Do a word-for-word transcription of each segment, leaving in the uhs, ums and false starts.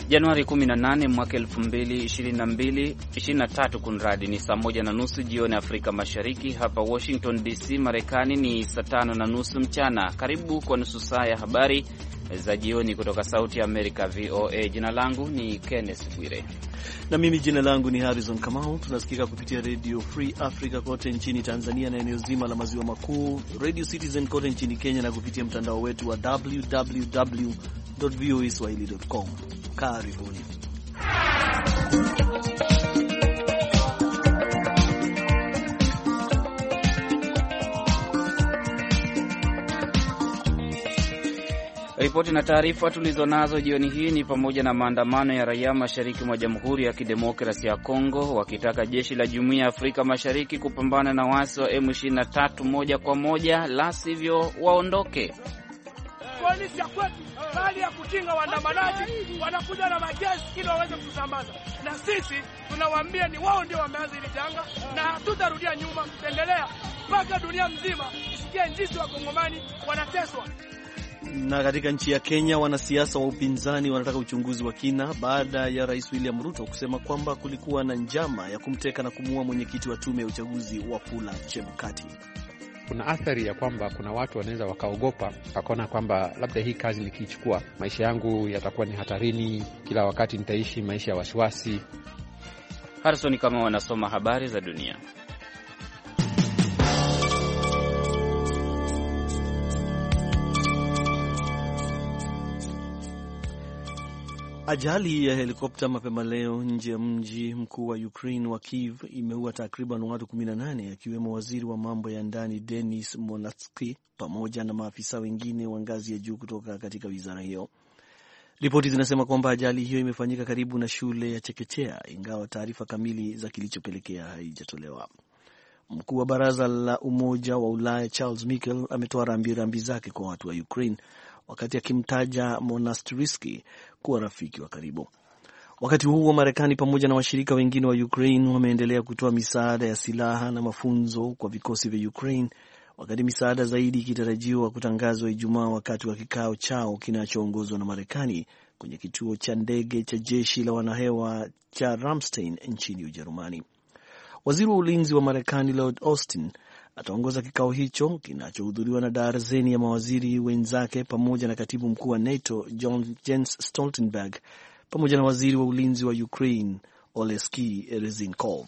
Januari kumi na nane mwaka elfu mbili ishirini na mbili, ishirini na tatu kunradi ni saa moja na nusu jioni Afrika Mashariki. Hapa Washington D C Marekani ni saa tano na nusu mchana. Karibu kwa nusu saa ya habari za jioni kutoka Sauti ya Amerika V O A. Jina langu ni Kenneth Bwire. Na mimi jina langu ni Harrison Kamau. Tunasikika kupitia Radio Free Africa kote nchini Tanzania na eneo zima la maziwa makuu, Radio Citizen kote nchini Kenya na kupitia mtandao wetu wa w w w dot voa swahili dot com. Karibuni. Ripoti na taarifa tulizonazo jioni hii ni pamoja na maandamano ya raia mashariki mwa Jamhuri ya Kidemokrasia ya Kongo wakitaka jeshi la Jumuiya ya Afrika Mashariki kupambana na waasi wa M ishirini na tatu moja kwa moja, la sivyo waondoke. Polisi ya kwetu bali ya kukinga waandamanaji wanakuja na magesi ili waweze kusambaza, na sisi tunawaambia ni wao ndio wameanza hili janga na hatutarudia nyuma. Tutaendelea mpaka dunia mzima isikie jinsi wakongomani wanateswa. Na katika nchi ya Kenya, wanasiasa wa upinzani wanataka uchunguzi wa kina baada ya Rais William Ruto kusema kwamba kulikuwa na njama ya kumteka na kumuua mwenyekiti wa tume ya uchaguzi Wafula Chebukati. Kuna athari ya kwamba kuna watu wanaweza wakaogopa, wakaona kwamba labda hii kazi nikiichukua, maisha yangu yatakuwa ni hatarini, kila wakati nitaishi maisha ya wasiwasi. Harrison kama wanasoma habari za dunia. Ajali ya helikopta mapema leo nje ya mji mkuu wa Ukraine wa Kyiv imeua takriban watu kumi na nane, akiwemo waziri wa mambo ya ndani Denis Monatsky pamoja na maafisa wengine wa ngazi ya juu kutoka katika wizara hiyo. Ripoti zinasema kwamba ajali hiyo imefanyika karibu na shule ya chekechea, ingawa taarifa kamili za kilichopelekea haijatolewa. Mkuu wa baraza la Umoja wa Ulaya Charles Michel ametoa rambirambi zake kwa watu wa Ukraine wakati akimtaja Monastyrsky kuwa rafiki wa karibu. Wakati huo Marekani pamoja na washirika wengine wa Ukraine wameendelea kutoa misaada ya silaha na mafunzo kwa vikosi vya Ukraine, wakati misaada zaidi ikitarajiwa kutangazwa Ijumaa wakati wa kikao chao kinachoongozwa na Marekani kwenye kituo cha ndege cha jeshi la wanahewa cha Ramstein nchini Ujerumani. Waziri wa ulinzi wa Marekani Lloyd Austin ataongoza kikao hicho kinachohudhuriwa na darzeni ya mawaziri wenzake pamoja na katibu mkuu wa NATO John Jens Stoltenberg pamoja na waziri wa ulinzi wa Ukraine Oleksiy Reznikov.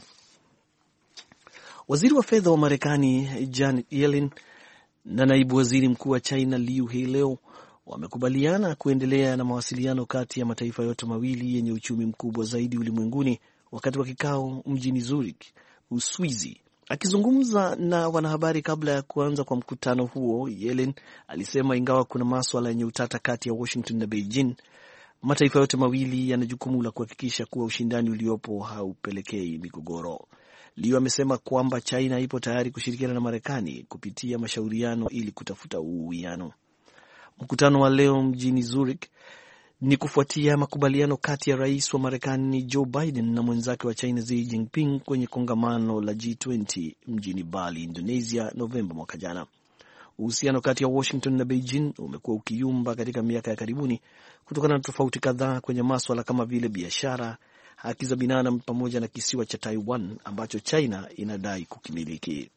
Waziri wa fedha wa Marekani Janet Yellen na naibu waziri mkuu wa China Liu He leo wamekubaliana kuendelea na mawasiliano kati ya mataifa yote mawili yenye uchumi mkubwa zaidi ulimwenguni wakati wa kikao mjini Zurich, Uswizi. Akizungumza na wanahabari kabla ya kuanza kwa mkutano huo, Yellen alisema ingawa kuna masuala yenye utata kati ya Washington na Beijing, mataifa yote mawili yana jukumu la kuhakikisha kuwa ushindani uliopo haupelekei migogoro. Liu amesema kwamba China ipo tayari kushirikiana na Marekani kupitia mashauriano ili kutafuta uwiano. Mkutano wa leo mjini Zurich ni kufuatia makubaliano kati ya rais wa Marekani Joe Biden na mwenzake wa China Xi Jinping kwenye kongamano la G twenty mjini Bali, Indonesia, Novemba mwaka jana. Uhusiano kati ya Washington na Beijing umekuwa ukiyumba katika miaka ya karibuni kutokana na tofauti kadhaa kwenye masuala kama vile biashara, haki za binadamu pamoja na kisiwa cha Taiwan ambacho China inadai kukimiliki.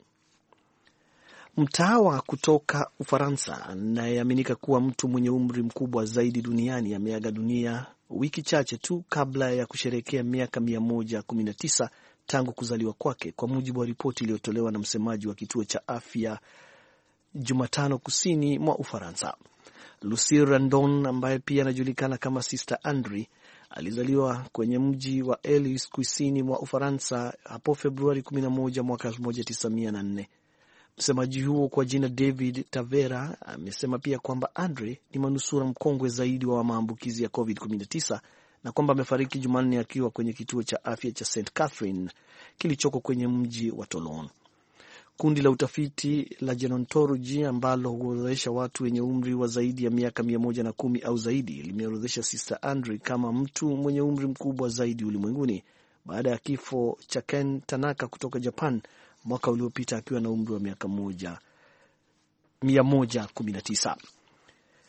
Mtawa kutoka Ufaransa anayeaminika kuwa mtu mwenye umri mkubwa zaidi duniani ameaga dunia wiki chache tu kabla ya kusherehekea miaka mia moja kumi na tisa tangu kuzaliwa kwake, kwa mujibu wa ripoti iliyotolewa na msemaji wa kituo cha afya Jumatano kusini mwa Ufaransa. Lucille Randon, ambaye pia anajulikana kama Sister Andre, alizaliwa kwenye mji wa Elis kusini mwa Ufaransa hapo Februari kumi na moja mwaka elfu moja tisa mia nne. Msemaji huo kwa jina David Tavera amesema pia kwamba Andre ni manusura mkongwe zaidi wa maambukizi ya covid kumi na tisa na kwamba amefariki Jumanne akiwa kwenye kituo cha afya cha Saint Catherine kilichoko kwenye mji wa Toulon. Kundi la utafiti la Gerontology ambalo huorodhesha watu wenye umri wa zaidi ya miaka mia moja na kumi au zaidi limeorodhesha Sister Andre kama mtu mwenye umri mkubwa zaidi ulimwenguni baada ya kifo cha Ken Tanaka kutoka Japan mwaka uliopita akiwa na umri wa miaka moja mia moja kumi na tisa.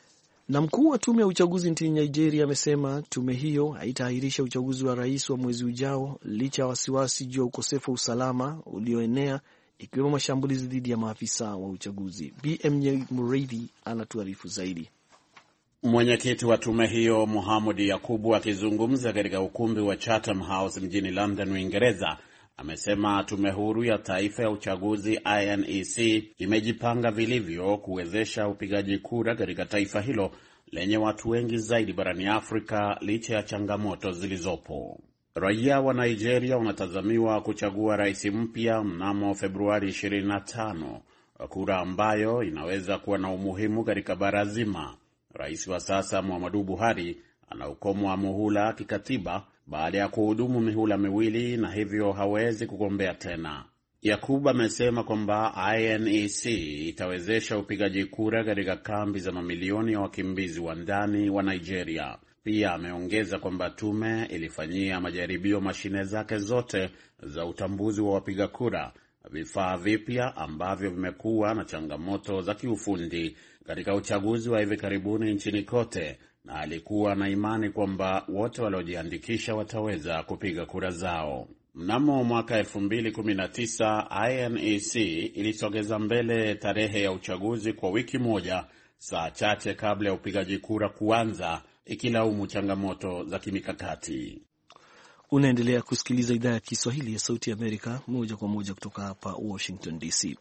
Na mkuu wa tume ya uchaguzi nchini Nigeria amesema tume hiyo haitaahirisha uchaguzi wa rais wa mwezi ujao licha ya wasiwasi juu ya ukosefu wa usalama ulioenea, ikiwemo mashambulizi dhidi ya maafisa wa uchaguzi. B M Mureithi anatuarifu zaidi. Mwenyekiti wa tume hiyo Mohamed Yakubu akizungumza katika ukumbi wa Chatham House mjini London, Uingereza, amesema tume huru ya taifa ya uchaguzi I N E C imejipanga vilivyo kuwezesha upigaji kura katika taifa hilo lenye watu wengi zaidi barani Afrika licha ya changamoto zilizopo. Raia wa Nigeria wanatazamiwa kuchagua rais mpya mnamo Februari ishirini na tano, kura ambayo inaweza kuwa na umuhimu katika bara zima. Rais wa sasa Muhammadu Buhari ana ukomo wa muhula kikatiba baada ya kuhudumu mihula miwili na hivyo hawezi kugombea tena. Yakubu amesema kwamba I N E C itawezesha upigaji kura katika kambi za mamilioni ya wakimbizi wa ndani wa Nigeria. Pia ameongeza kwamba tume ilifanyia majaribio mashine zake zote za utambuzi wa wapiga kura, vifaa vipya ambavyo vimekuwa na changamoto za kiufundi katika uchaguzi wa hivi karibuni nchini kote, na alikuwa na imani kwamba wote waliojiandikisha wataweza kupiga kura zao. Mnamo mwaka elfu mbili kumi na tisa I N E C ilisogeza mbele tarehe ya uchaguzi kwa wiki moja, saa chache kabla ya upigaji kura kuanza, ikilaumu changamoto za kimikakati. Unaendelea kusikiliza idhaa ya Kiswahili ya Sauti ya Amerika moja kwa moja kutoka hapa Washington D C.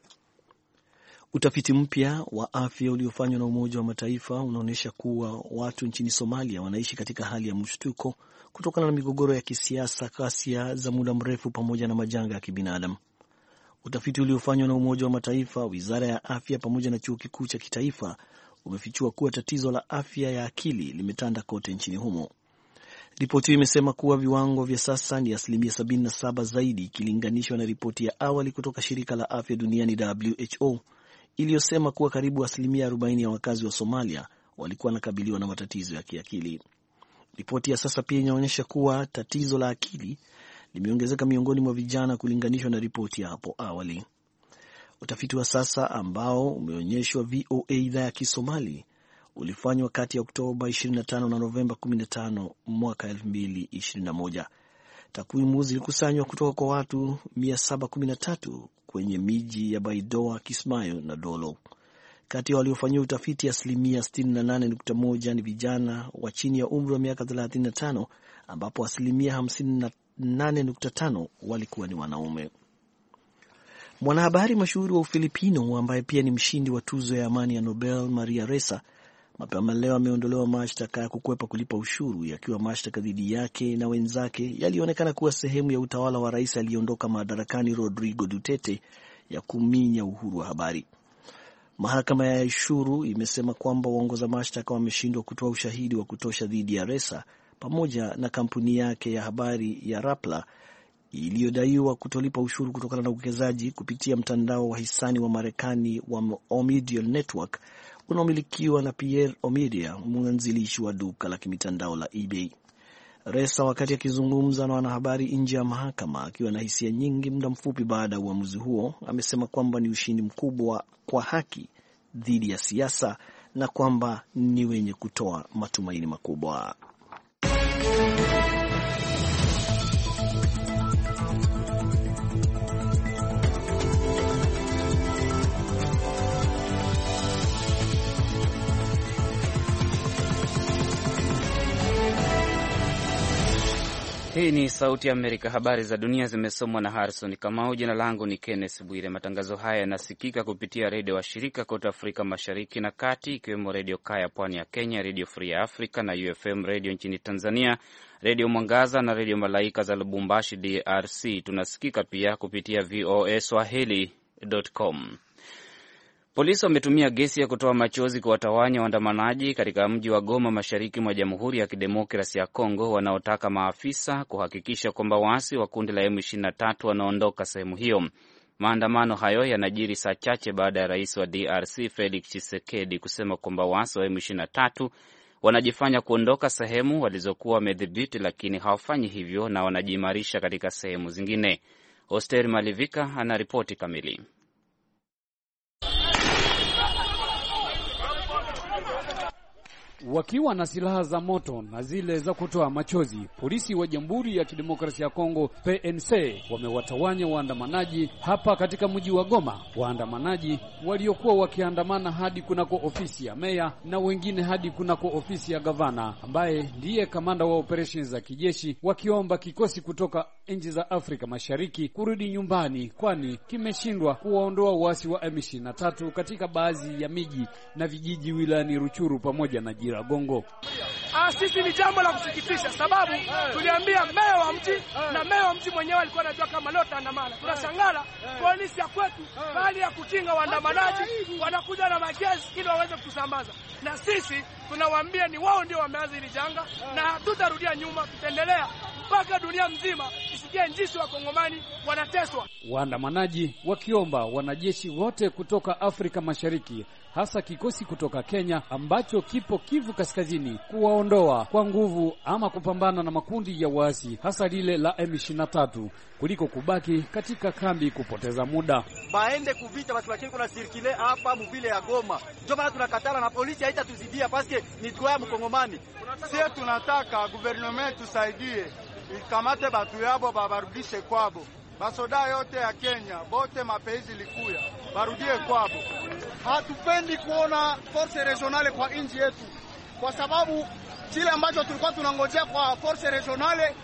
Utafiti mpya wa afya uliofanywa na Umoja wa Mataifa unaonyesha kuwa watu nchini Somalia wanaishi katika hali ya mshtuko kutokana na migogoro ya kisiasa, ghasia za muda mrefu pamoja na majanga ya kibinadamu. Utafiti uliofanywa na Umoja wa Mataifa, Wizara ya Afya pamoja na Chuo Kikuu cha Kitaifa umefichua kuwa tatizo la afya ya akili limetanda kote nchini humo. Ripoti hiyo imesema kuwa viwango vya sasa ni asilimia sabini na saba zaidi ikilinganishwa na ripoti ya awali kutoka Shirika la Afya Duniani W H O iliyosema kuwa karibu asilimia arobaini ya wakazi wa Somalia walikuwa wanakabiliwa na matatizo ya kiakili. Ripoti ya sasa pia inaonyesha kuwa tatizo la akili limeongezeka miongoni mwa vijana kulinganishwa na ripoti ya hapo awali. Utafiti wa sasa ambao umeonyeshwa V O A idhaa ya Kisomali ulifanywa kati ya Oktoba ishirini na tano na Novemba kumi na tano mwaka elfu mbili ishirini na moja. Takwimu zilikusanywa kutoka kwa watu mia saba kumi na tatu kwenye miji ya Baidoa, Kismayo na Dolo. Kati ya waliofanyia utafiti asilimia sitini na nane nukta moja ni vijana wa chini ya umri wa miaka thelathini na tano, ambapo asilimia hamsini na nane nukta tano walikuwa ni wanaume. Mwanahabari mashuhuri wa Ufilipino ambaye pia ni mshindi wa tuzo ya amani ya Nobel, Maria Ressa, mapema leo ameondolewa mashtaka ya kukwepa kulipa ushuru, yakiwa mashtaka dhidi yake na wenzake yalionekana kuwa sehemu ya utawala wa rais aliyeondoka madarakani Rodrigo Duterte ya kuminya uhuru wa habari. Mahakama ya ushuru imesema kwamba waongoza mashtaka wameshindwa kutoa ushahidi wa kutosha dhidi ya Ressa pamoja na kampuni yake ya habari ya Rappler iliyodaiwa kutolipa ushuru kutokana na uwekezaji kupitia mtandao wa hisani wa Marekani wa Omidyar Network unaomilikiwa na Pierre Omidyar, mwanzilishi wa duka la kimitandao la eBay. Ressa, wakati akizungumza na wanahabari nje ya mahakama akiwa na hisia nyingi muda mfupi baada ya uamuzi huo, amesema kwamba ni ushindi mkubwa kwa haki dhidi ya siasa na kwamba ni wenye kutoa matumaini makubwa. Hii ni Sauti ya Amerika. Habari za dunia zimesomwa na Harrison Kamau. Jina langu ni Kenneth Bwire. Matangazo haya yanasikika kupitia redio wa shirika kote Afrika Mashariki na Kati, ikiwemo Redio Kaya pwani ya Kenya, Redio Free Africa na U F M Radio nchini Tanzania, Redio Mwangaza na Redio Malaika za Lubumbashi D R C. Tunasikika pia kupitia V O A Swahili dot com. Polisi wametumia gesi ya kutoa machozi kuwatawanya waandamanaji katika mji wa Goma mashariki mwa Jamhuri ya Kidemokrasia ya Kongo wanaotaka maafisa kuhakikisha kwamba waasi wa kundi la M ishirini na tatu wanaondoka sehemu hiyo. Maandamano hayo yanajiri saa chache baada ya rais wa D R C Felix Tshisekedi kusema kwamba waasi wa M ishirini na tatu wanajifanya kuondoka sehemu walizokuwa wamedhibiti, lakini hawafanyi hivyo na wanajiimarisha katika sehemu zingine. Oster Malivika ana ripoti kamili. wakiwa na silaha za moto na zile za kutoa machozi. Polisi wa Jamhuri ya Kidemokrasia ya Kongo P N C wamewatawanya waandamanaji hapa katika mji wa Goma. Waandamanaji waliokuwa wakiandamana hadi kunako ofisi ya meya na wengine hadi kunako ofisi ya gavana ambaye ndiye kamanda wa operations za kijeshi, wakiomba kikosi kutoka nchi za Afrika Mashariki kurudi nyumbani, kwani kimeshindwa kuwaondoa waasi wa M ishirini na tatu katika baadhi ya miji na vijiji wilayani Ruchuru pamoja na Jiragongo. Ah, sisi ni jambo la kusikitisha, sababu tuliambia meya wa mji na meya wa mji mwenyewe alikuwa anajua kama leo taandamana. Tunashangala polisi ya kwetu bali ya kukinga waandamanaji wanakuja na magezi ili waweze kusambaza, na sisi tunawaambia ni wao ndio wameanza hili janga na hatutarudia nyuma, tutaendelea mpaka dunia mzima isikie njisi wa Kongomani wanateswa. Waandamanaji wakiomba wanajeshi wote kutoka Afrika Mashariki, hasa kikosi kutoka Kenya ambacho kipo Kivu Kaskazini, kuwaondoa kwa nguvu ama kupambana na makundi ya waasi hasa lile la M ishirini na tatu kuliko kubaki katika kambi kupoteza muda. Baende kuvita basi wakiko na sirkile hapa mvile ya Goma. Ndio maana tunakatala na polisi haita tuzidia paske ni kwa mkongomani. Sisi tunataka government tusaidie ikamate batu yabo babarudishe kwabo. Basoda yote ya Kenya bote mapeizi likuya barudie kwabo. Hatupendi kuona force regionale kwa inji yetu, kwa sababu kile ambacho tulikuwa tunangojea kwa force regionale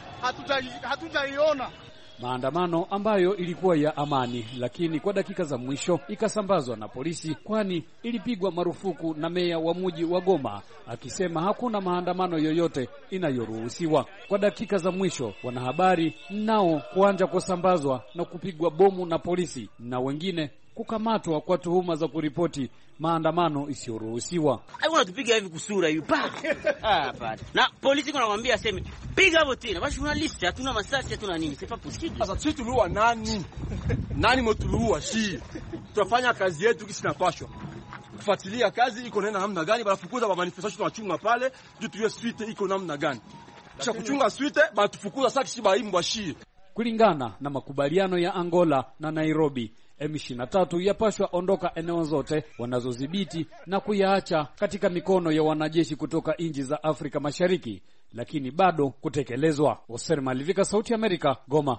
hatutaiona. Maandamano ambayo ilikuwa ya amani, lakini kwa dakika za mwisho ikasambazwa na polisi, kwani ilipigwa marufuku na meya wa mji wa Goma akisema hakuna maandamano yoyote inayoruhusiwa. Kwa dakika za mwisho wanahabari nao kuanza kusambazwa na kupigwa bomu na polisi na wengine kukamatwa kwa tuhuma za kuripoti maandamano isiyoruhusiwa. Ai unatupiga hivi kusura hiyo pa. Ah bad. Na polisi kuna mwambia aseme piga hapo tena. Basi journalist hatuna masasi hatuna nini. C'est pas possible. Sasa sisi tuliua nani? Nani mtuliua si? Tutafanya kazi yetu kisi napashwa. Kufuatilia kazi iko nenda namna gani, banafukuza ba manifestation tunachunga pale, ndio tuwe suite iko namna gani. Kisha kuchunga suite batufukuza sasa kisi baimbwa shi. Kulingana na makubaliano ya Angola na Nairobi, M ishirini na tatu yapashwa ondoka eneo zote wanazodhibiti na kuyaacha katika mikono ya wanajeshi kutoka nchi za Afrika Mashariki, lakini bado kutekelezwa. Oser Malivika, Sauti ya Amerika, Goma.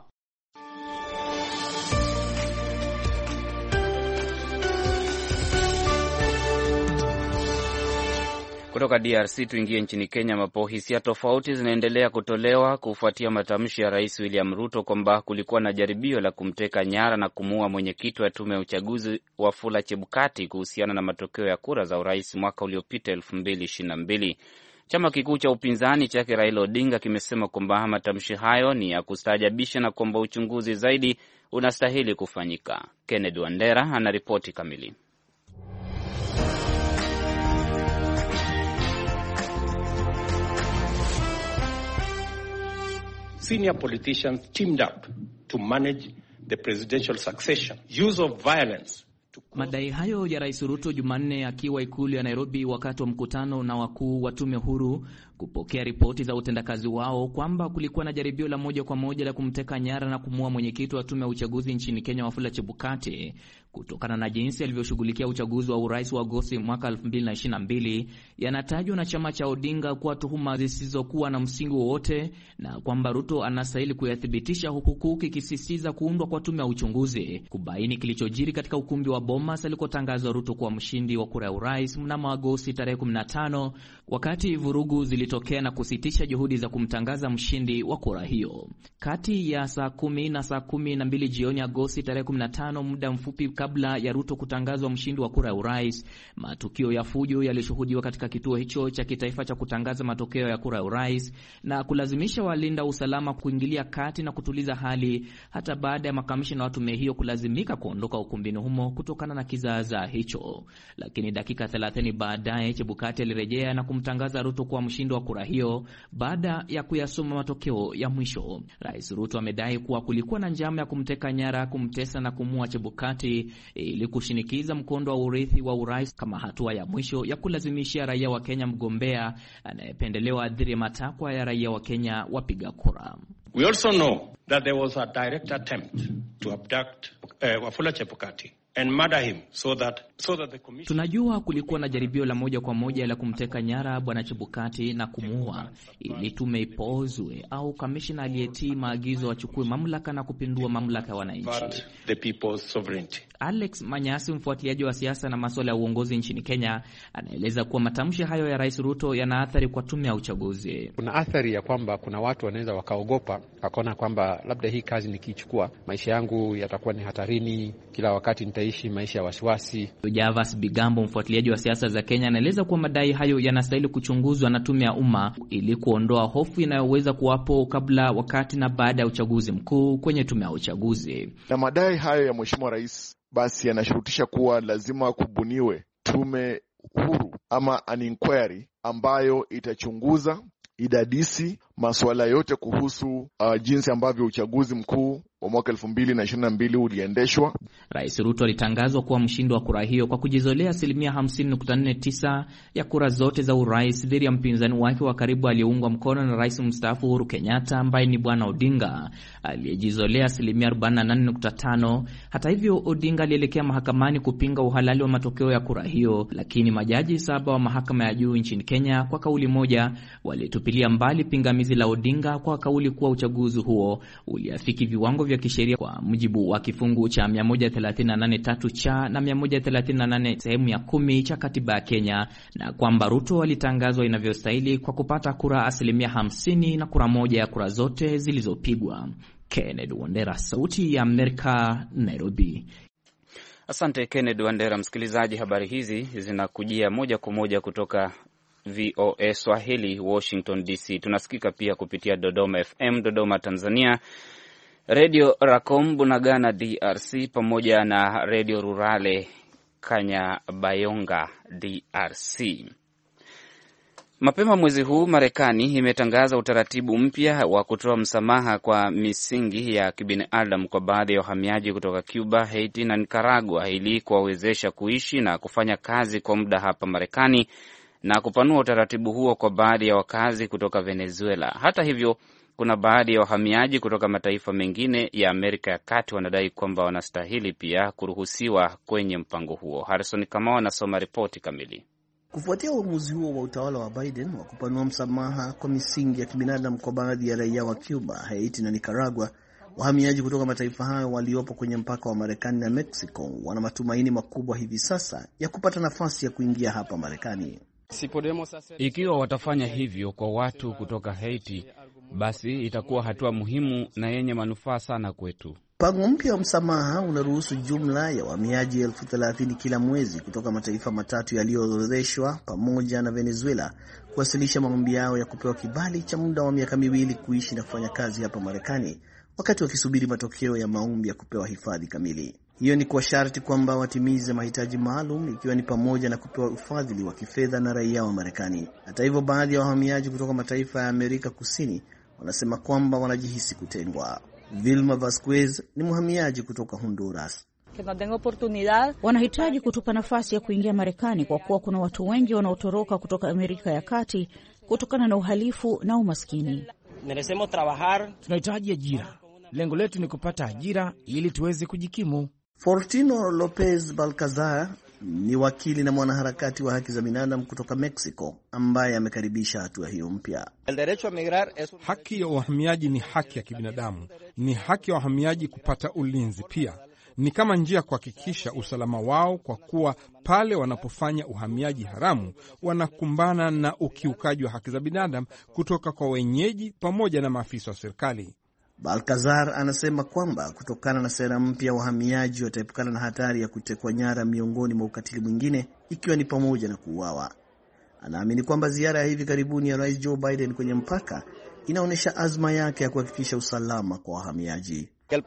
Kutoka D R C tuingie nchini Kenya ambapo hisia tofauti zinaendelea kutolewa kufuatia matamshi ya Rais William Ruto kwamba kulikuwa na jaribio la kumteka nyara na kumuua mwenyekiti wa tume ya uchaguzi Wafula Chebukati kuhusiana na matokeo ya kura za urais mwaka uliopita elfu mbili ishirini na mbili. Chama kikuu cha upinzani chake Raila Odinga kimesema kwamba matamshi hayo ni ya kustaajabisha na kwamba uchunguzi zaidi unastahili kufanyika. Kennedy Wandera anaripoti kamili. Senior politicians teamed up to manage the presidential succession. Use of violence. Madai hayo ya Rais Ruto Jumanne akiwa ikulu ya Nairobi wakati wa mkutano na wakuu wa tume huru kupokea ripoti za utendakazi wao kwamba kulikuwa na jaribio la moja kwa moja la kumteka nyara na kumuua mwenyekiti wa tume ya uchaguzi nchini Kenya Wafula Chebukati kutokana na jinsi alivyoshughulikia uchaguzi wa urais wa Agosti mwaka elfu mbili ishirini na mbili, yanatajwa na chama cha Odinga kuwa tuhuma zisizokuwa na msingi wowote na kwamba Ruto anastahili kuyathibitisha, huku kikisisitiza kuundwa kwa tume ya uchunguzi kubaini kilichojiri katika ukumbi wa Bomas alikotangazwa Ruto kuwa mshindi wa kura ya urais mnamo Agosti tarehe kumi na tano, wakati vurugu zilitokea na kusitisha juhudi za kumtangaza mshindi wa kura hiyo. Kati ya saa kumi na saa kumi na mbili jioni Agosti tarehe kumi na tano, muda mfupi kabla ya Ruto kutangazwa mshindi wa kura ya urais, matukio ya fujo yalishuhudiwa katika kituo hicho cha kitaifa cha kutangaza matokeo ya kura ya urais na kulazimisha walinda usalama kuingilia kati na kutuliza hali, hata baada ya makamishna wa tume hiyo kulazimika kuondoka ukumbini humo kutokana na kizaazaa hicho. Lakini dakika thelathini baadaye Chebukati alirejea na kumtangaza Ruto kuwa mshindi wa kura hiyo baada ya kuyasoma matokeo ya mwisho. Rais Ruto amedai kuwa kulikuwa na njama ya kumteka nyara, kumtesa na kumua Chebukati ili kushinikiza mkondo wa urithi wa urais kama hatua ya mwisho ya kulazimisha raia wa Kenya mgombea anayependelewa adhiri matakwa ya raia wa Kenya wapiga kura. We also know that there was a direct attempt to abduct uh, Wafula Chebukati and murder him so that so that the commission... Tunajua kulikuwa na jaribio la moja kwa moja la kumteka nyara bwana Chebukati na kumuua ili tume ipozwe au kamishna aliyetii maagizo achukue mamlaka na kupindua mamlaka ya wananchi. The people's sovereignty. Alex Manyasi, mfuatiliaji wa siasa na masuala ya uongozi nchini Kenya, anaeleza kuwa matamshi hayo ya Rais Ruto yana athari kwa tume ya uchaguzi. Kuna athari ya kwamba kuna watu wanaweza wakaogopa, wakaona kwamba labda hii kazi nikichukua maisha yangu yatakuwa ni hatarini, kila wakati nitaishi maisha ya wasiwasi. Javas Bigambo, mfuatiliaji wa siasa za Kenya, anaeleza kuwa madai hayo yanastahili kuchunguzwa na tume ya umma ili kuondoa hofu inayoweza kuwapo kabla, wakati na baada ya uchaguzi mkuu kwenye tume ya uchaguzi. Na madai hayo ya Mheshimiwa Rais basi yanashurutisha kuwa lazima kubuniwe tume huru ama an inquiry ambayo itachunguza, idadisi masuala yote kuhusu uh, jinsi ambavyo uchaguzi mkuu wa mwaka elfu mbili na ishirini na mbili uliendeshwa. Rais Ruto alitangazwa kuwa mshindi wa kura hiyo kwa kujizolea asilimia hamsini nukta nne tisa ya kura zote za urais dhidi ya mpinzani wake wa karibu aliyeungwa mkono na Rais mstaafu Uhuru Kenyatta ambaye ni Bwana Odinga aliyejizolea asilimia arobaini na nane nukta tano. Hata hivyo, Odinga alielekea mahakamani kupinga uhalali wa matokeo ya kura hiyo, lakini majaji saba wa mahakama ya juu nchini Kenya kwa kauli moja walitupilia mbali pingamizi la Odinga kwa kauli kuwa uchaguzi huo uliafiki viwango vya kisheria kwa mujibu wa kifungu cha mia moja thelathini na nane tatu cha na mia moja thelathini na nane sehemu ya kumi cha katiba ya Kenya, na kwamba Ruto alitangazwa inavyostahili kwa kupata kura asilimia hamsini na kura moja ya kura zote zilizopigwa. Kennedy Wandera, Sauti ya Amerika, Nairobi. Asante Kennedy Wandera. Msikilizaji, habari hizi zinakujia moja kwa moja kutoka V O A Swahili, Washington D C. Tunasikika pia kupitia Dodoma F M, Dodoma Tanzania, Radio Racom Bunagana D R C, pamoja na Radio Rurale Kanyabayonga D R C. Mapema mwezi huu Marekani imetangaza utaratibu mpya wa kutoa msamaha kwa misingi ya kibinadamu kwa baadhi ya wahamiaji kutoka Cuba, Haiti na Nicaragua ili kuwawezesha kuishi na kufanya kazi kwa muda hapa Marekani, na kupanua utaratibu huo kwa baadhi ya wakazi kutoka Venezuela. Hata hivyo, kuna baadhi ya wahamiaji kutoka mataifa mengine ya Amerika ya Kati wanadai kwamba wanastahili pia kuruhusiwa kwenye mpango huo. Harrison Kamau anasoma ripoti kamili. Kufuatia uamuzi huo wa utawala wa Biden wa kupanua msamaha kwa misingi ya kibinadamu kwa baadhi ya raia wa Cuba, Haiti na Nicaragua, wahamiaji kutoka mataifa hayo waliopo kwenye mpaka wa Marekani na Mexico wana matumaini makubwa hivi sasa ya kupata nafasi ya kuingia hapa Marekani. Ikiwa watafanya hivyo kwa watu kutoka Haiti, basi itakuwa hatua muhimu na yenye manufaa sana kwetu. Mpango mpya wa msamaha unaruhusu jumla ya wahamiaji elfu thelathini kila mwezi kutoka mataifa matatu yaliyoorodheshwa pamoja na Venezuela kuwasilisha maombi yao ya kupewa kibali cha muda wa miaka miwili kuishi na kufanya kazi hapa Marekani, wakati wakisubiri matokeo ya maombi ya kupewa hifadhi kamili. Hiyo ni kwa sharti kwamba watimize mahitaji maalum, ikiwa ni pamoja na kupewa ufadhili wa kifedha na raia wa Marekani. Hata hivyo, baadhi ya wahamiaji kutoka mataifa ya Amerika Kusini wanasema kwamba wanajihisi kutengwa. Vilma Vasquez ni mhamiaji kutoka Honduras. Wanahitaji kutupa nafasi ya kuingia Marekani kwa kuwa kuna watu wengi wanaotoroka kutoka Amerika ya Kati kutokana na uhalifu na umaskini. Tunahitaji ajira. Lengo letu ni kupata ajira ili tuweze kujikimu. Fortino Lopez Balcazar ni wakili na mwanaharakati wa haki za binadamu kutoka Mexico ambaye amekaribisha hatua hiyo mpya. Haki ya wahamiaji ni haki ya kibinadamu. Ni haki ya wahamiaji kupata ulinzi pia. Ni kama njia ya kuhakikisha usalama wao, kwa kuwa pale wanapofanya uhamiaji haramu wanakumbana na ukiukaji wa haki za binadamu kutoka kwa wenyeji pamoja na maafisa wa serikali. Balcazar anasema kwamba kutokana na sera mpya wahamiaji wataepukana na hatari ya kutekwa nyara, miongoni mwa ukatili mwingine ikiwa ni pamoja na kuuawa. Anaamini kwamba ziara ya hivi karibuni ya Rais Joe Biden kwenye mpaka inaonyesha azma yake ya kuhakikisha usalama kwa wahamiaji.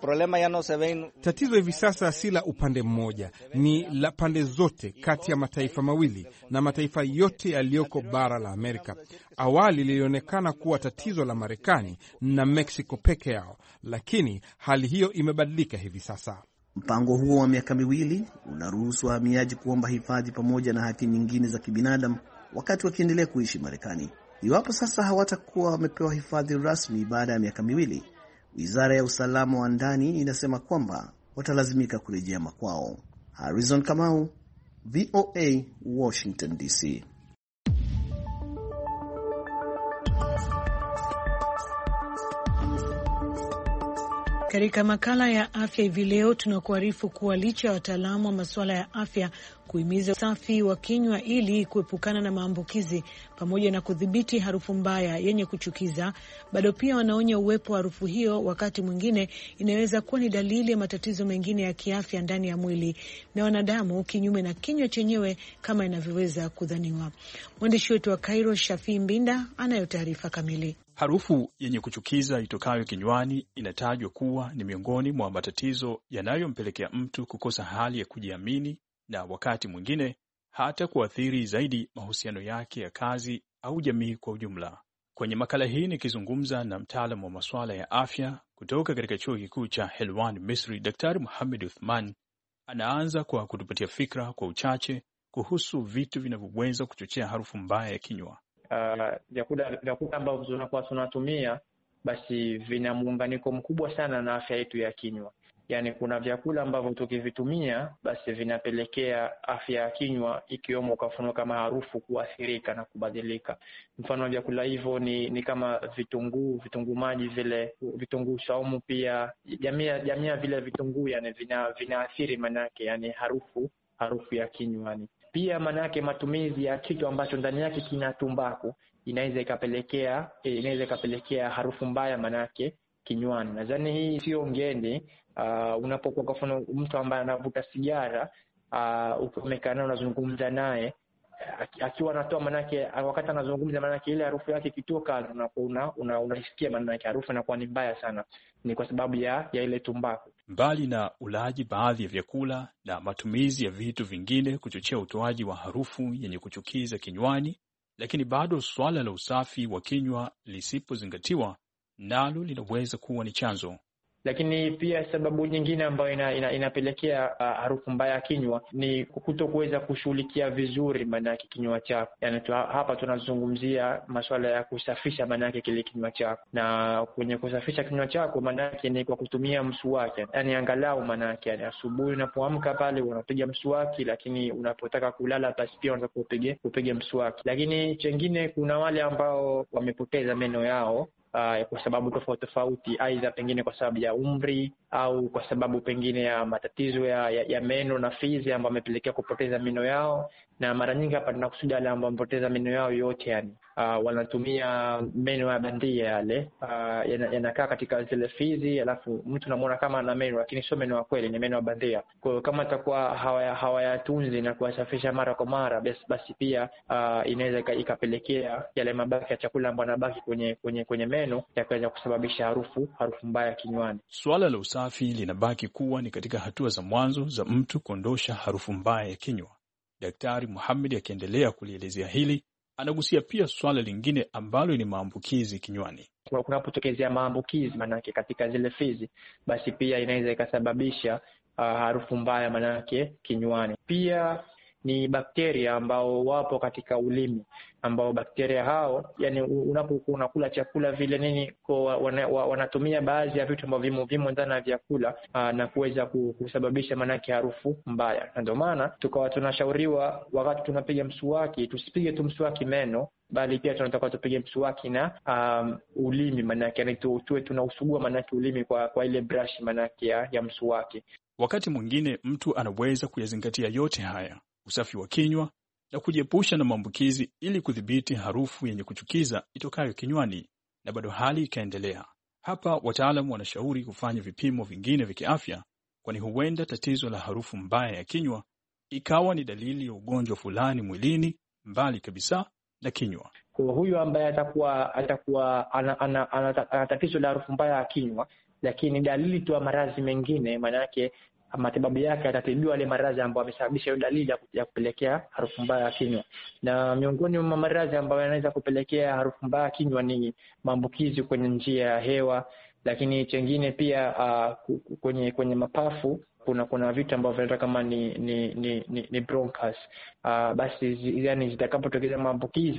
Tatizo hivi sasa si la upande mmoja, ni la pande zote kati ya mataifa mawili na mataifa yote yaliyoko bara la Amerika. Awali lilionekana kuwa tatizo la Marekani na Mexico peke yao, lakini hali hiyo imebadilika hivi sasa. Mpango huo wa miaka miwili unaruhusu wahamiaji kuomba hifadhi pamoja na haki nyingine za kibinadamu wakati wakiendelea kuishi Marekani. Iwapo sasa hawatakuwa wamepewa hifadhi rasmi baada ya miaka miwili, Wizara ya usalama wa ndani inasema kwamba watalazimika kurejea makwao. Harrison Kamau, V O A, Washington D C. Katika makala ya afya hivi leo tunakuarifu kuwa licha ya wataalamu wa masuala ya afya kuhimiza usafi wa kinywa ili kuepukana na maambukizi pamoja na kudhibiti harufu mbaya yenye kuchukiza, bado pia wanaonya uwepo wa harufu hiyo wakati mwingine inaweza kuwa ni dalili ya matatizo mengine ya kiafya ndani ya mwili na wanadamu, kinyume na kinywa chenyewe kama inavyoweza kudhaniwa. Mwandishi wetu wa Cairo, Shafii Mbinda, anayo taarifa kamili. Harufu yenye kuchukiza itokayo kinywani inatajwa kuwa ni miongoni mwa matatizo yanayompelekea mtu kukosa hali ya kujiamini na wakati mwingine hata kuathiri zaidi mahusiano yake ya kazi au jamii kwa ujumla. Kwenye makala hii nikizungumza na mtaalamu wa masuala ya afya kutoka katika chuo kikuu cha Helwan, Misri, Daktari Muhammad Uthman anaanza kwa kutupatia fikra kwa uchache kuhusu vitu vinavyoweza kuchochea harufu mbaya ya kinywa. Vyakula uh, vyakula ambavyo tunakuwa tunatumia basi vina muunganiko mkubwa sana na afya yetu ya kinywa. Yaani kuna vyakula ambavyo tukivitumia basi vinapelekea afya ya kinywa ikiwemo kwa mfano kama harufu kuathirika na kubadilika. Mfano vyakula hivyo ni ni kama vitunguu, vitunguu maji vile, vitunguu saumu pia. Jamii jamii vile vitunguu yani vina vinaathiri manake yani harufu harufu ya kinywani. Pia manake matumizi ya kitu ambacho ndani yake kina tumbaku inaweza ikapelekea inaweza ikapelekea harufu mbaya manake kinywani. Nadhani hii sio ngeni. Uh, unapokuwa kwa mfano mtu ambaye anavuta sigara, uh, ukimekaa naye unazungumza naye akiwa anatoa manake wakati anazungumza manake ile harufu yake kitoka unapoona una unasikia manake harufu inakuwa ni mbaya sana, ni kwa sababu ya ya ile tumbaku. Mbali na ulaji baadhi ya vyakula na matumizi ya vitu vingine kuchochea utoaji wa harufu yenye kuchukiza kinywani, lakini bado swala la usafi wa kinywa lisipozingatiwa nalo linaweza kuwa ni chanzo. Lakini pia sababu nyingine ambayo ina, ina, inapelekea uh, harufu mbaya ya kinywa ni kutokuweza kushughulikia vizuri manake kinywa chako. Yaani tu, hapa tunazungumzia masuala ya kusafisha manake kile kinywa chako. Na kwenye kusafisha kinywa chako manake ni kwa kutumia mswaki. Yaani angalau manake yani asubuhi unapoamka pale unapiga mswaki, lakini unapotaka kulala basi pia unataka upige upige mswaki. Lakini chengine kuna wale ambao wamepoteza meno yao Uh, kwa sababu tofauti tofauti, aidha pengine kwa sababu ya umri au kwa sababu pengine ya matatizo ya, ya, ya meno na fizi ambayo yamepelekea kupoteza meno yao. Na mara nyingi hapa tunakusudia wale ambao wamepoteza meno yao yote yani uh, wanatumia meno ya bandia yale uh, yanakaa katika zile fizi, alafu mtu anamuona kama ana meno lakini sio meno ya kweli, ni meno ya bandia. Kwa hiyo kama atakuwa hawayatunzi na kuwasafisha mara kwa mara basi, basi pia uh, inaweza ikapelekea yale mabaki ya chakula ambayo yanabaki kwenye kwenye kwenye meno yakaweza kusababisha harufu harufu mbaya kinywani. Swala la usafi linabaki kuwa ni katika hatua za mwanzo za mtu kuondosha harufu mbaya ya kinywa. Daktari Muhammad akiendelea kulielezea hili, anagusia pia swala lingine ambalo ni maambukizi kinywani. Kunapotokezea maambukizi manake katika zile fizi, basi pia inaweza ikasababisha uh, harufu mbaya manake kinywani. Pia ni bakteria ambao wapo katika ulimi, ambao bakteria hao yani unapokuwa unakula chakula vile nini kwa wana, wanatumia baadhi ya vitu ambavyo vimo vimo ndani ya vyakula na kuweza kusababisha manake harufu mbaya. Na ndio maana tukawa tunashauriwa wakati tunapiga mswaki tusipige tu mswaki meno, bali pia tunataka tupige mswaki na um, ulimi manake yani tuwe tunausugua manake ulimi kwa kwa ile brush manake ya, ya mswaki. Wakati mwingine mtu anaweza kuyazingatia yote haya, usafi wa kinywa na kujiepusha na maambukizi ili kudhibiti harufu yenye kuchukiza itokayo kinywani, na bado hali ikaendelea. Hapa wataalamu wanashauri kufanya vipimo vingine vya kiafya, kwani huenda tatizo la harufu mbaya ya kinywa ikawa ni dalili ya ugonjwa fulani mwilini mbali kabisa na kinywa. Kwa huyu ambaye atakuwa atakuwa ana, ana, ana, ana tatizo la harufu mbaya ya kinywa, lakini dalili tu ya maradhi mengine, maana yake matibabu yake atatibiwa wale maradhi ambayo yamesababisha hiyo dalili ya kupelekea harufu mbaya ya kinywa. Na miongoni mwa maradhi ambayo yanaweza kupelekea harufu mbaya ya kinywa ni maambukizi kwenye njia ya hewa, lakini chengine pia uh, kwenye kwenye mapafu kuna kuna vitu ambavyo vinaitwa kama ni ni ni, ni, ni bronchus. Uh, basi yani zitakapotokea maambukizi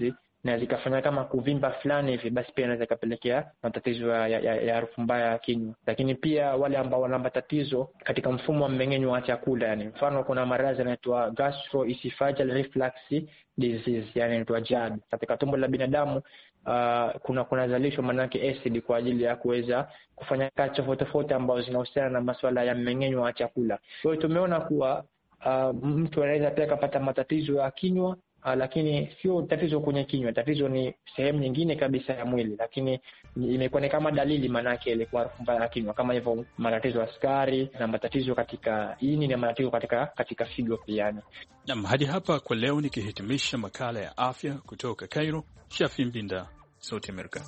na zikafanya kama kuvimba fulani hivi, basi pia inaweza kapelekea matatizo ya, ya, ya harufu mbaya ya kinywa. Lakini pia wale ambao wana matatizo katika mfumo wa mmeng'enyo wa chakula, yani mfano kuna maradhi yanaitwa gastroesophageal reflux disease, yani inaitwa G E R D. Katika tumbo la binadamu uh, kuna kunazalishwa manake acid kwa ajili ya kuweza kufanya kazi tofauti tofauti ambazo zinahusiana na masuala ya mmeng'enyo wa chakula. Kwa hiyo tumeona kuwa uh, mtu anaweza pia kupata matatizo ya kinywa, uh, lakini sio tatizo kwenye kinywa, tatizo ni sehemu nyingine kabisa ya mwili, lakini imekuwa ni kama dalili manake ile kwa harufu mbaya ya kinywa, kama hivyo matatizo ya sukari na matatizo katika ini na matatizo katika katika figo pia. Naam, hadi hapa kwa leo nikihitimisha makala ya afya kutoka Cairo. Shafi Mbinda, Sauti ya Amerika.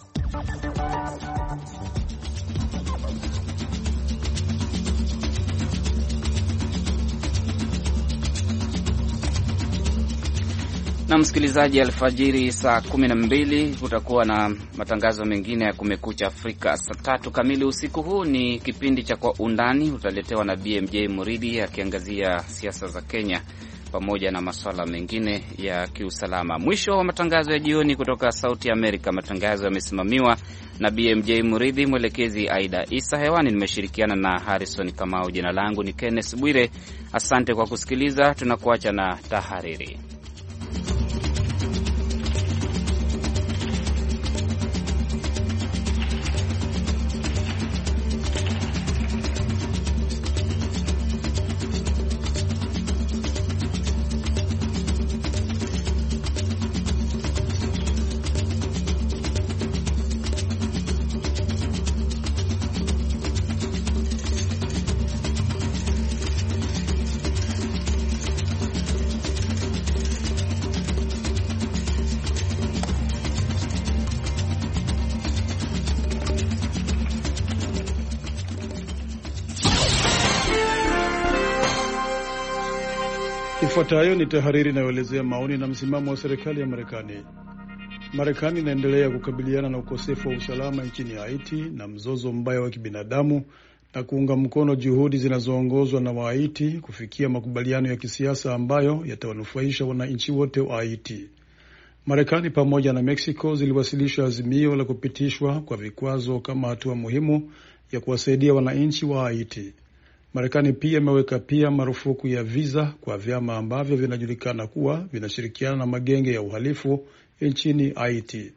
Na msikilizaji, alfajiri saa kumi na mbili kutakuwa na matangazo mengine ya Kumekucha Afrika. Saa tatu kamili usiku huu ni kipindi cha Kwa Undani, utaletewa na B M J Muridi akiangazia siasa za Kenya pamoja na masuala mengine ya kiusalama. Mwisho wa matangazo ya jioni kutoka Sauti ya Amerika. Matangazo yamesimamiwa na B M J Muridi, mwelekezi Aida Isa. Hewani nimeshirikiana na Harrison Kamau. Jina langu ni Kenneth Bwire. Asante kwa kusikiliza. Tunakuacha na tahariri. Ifuatayo ni tahariri inayoelezea maoni na msimamo wa serikali ya Marekani. Marekani inaendelea kukabiliana na ukosefu wa usalama nchini Haiti na mzozo mbaya wa kibinadamu na kuunga mkono juhudi zinazoongozwa na Wahaiti kufikia makubaliano ya kisiasa ambayo yatawanufaisha wananchi wote wa Haiti. Marekani pamoja na Mexico ziliwasilisha azimio la kupitishwa kwa vikwazo kama hatua muhimu ya kuwasaidia wananchi wa Haiti. Marekani pia imeweka pia marufuku ya visa kwa vyama ambavyo vinajulikana kuwa vinashirikiana na magenge ya uhalifu nchini Haiti.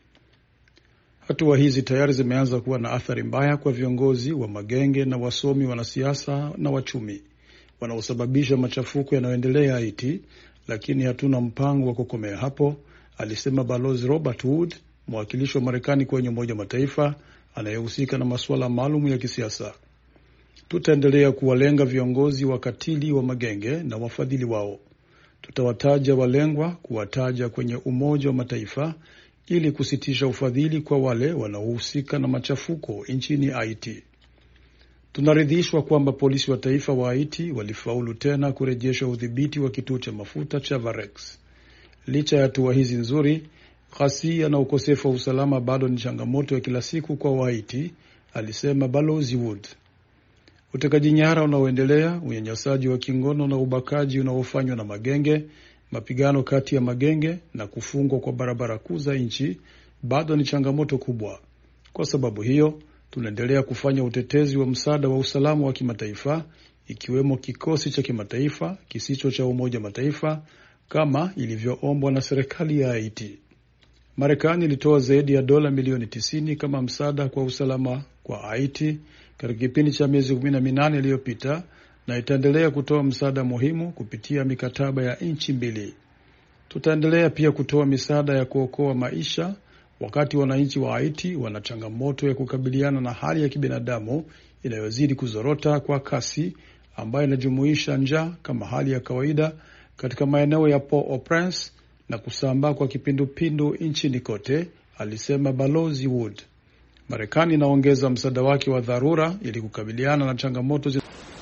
Hatua hizi tayari zimeanza kuwa na athari mbaya kwa viongozi wa magenge na wasomi, wanasiasa na wachumi wanaosababisha machafuko yanayoendelea Haiti, lakini hatuna mpango wa kukomea hapo, alisema Balozi Robert Wood, mwakilishi wa Marekani kwenye Umoja wa Mataifa anayehusika na masuala maalum ya kisiasa. Tutaendelea kuwalenga viongozi wakatili wa magenge na wafadhili wao. Tutawataja walengwa, kuwataja kwenye Umoja wa Mataifa ili kusitisha ufadhili kwa wale wanaohusika na machafuko nchini Haiti. Tunaridhishwa kwamba polisi wa taifa wa Haiti walifaulu tena kurejesha udhibiti wa kituo cha mafuta cha Varex. Licha ya hatua hizi nzuri, ghasia na ukosefu wa usalama bado ni changamoto ya kila siku kwa Wahaiti, alisema Balozi Wood. Utekaji nyara unaoendelea, unyanyasaji wa kingono na ubakaji unaofanywa na magenge, mapigano kati ya magenge na kufungwa kwa barabara kuu za nchi bado ni changamoto kubwa. Kwa sababu hiyo, tunaendelea kufanya utetezi wa msaada wa usalama wa kimataifa, ikiwemo kikosi cha kimataifa kisicho cha Umoja wa Mataifa kama ilivyoombwa na serikali ya Haiti. Marekani ilitoa zaidi ya dola milioni tisini kama msaada kwa usalama kwa Haiti katika kipindi cha miezi kumi na minane iliyopita, na itaendelea kutoa msaada muhimu kupitia mikataba ya nchi mbili. Tutaendelea pia kutoa misaada ya kuokoa maisha wakati wananchi wa Haiti wana changamoto ya kukabiliana na hali ya kibinadamu inayozidi kuzorota kwa kasi, ambayo inajumuisha njaa kama hali ya kawaida katika maeneo ya Port-au-Prince na kusambaa kwa kipindupindu nchini kote, alisema Balozi Wood. Marekani inaongeza msaada wake wa dharura ili kukabiliana na changamoto zi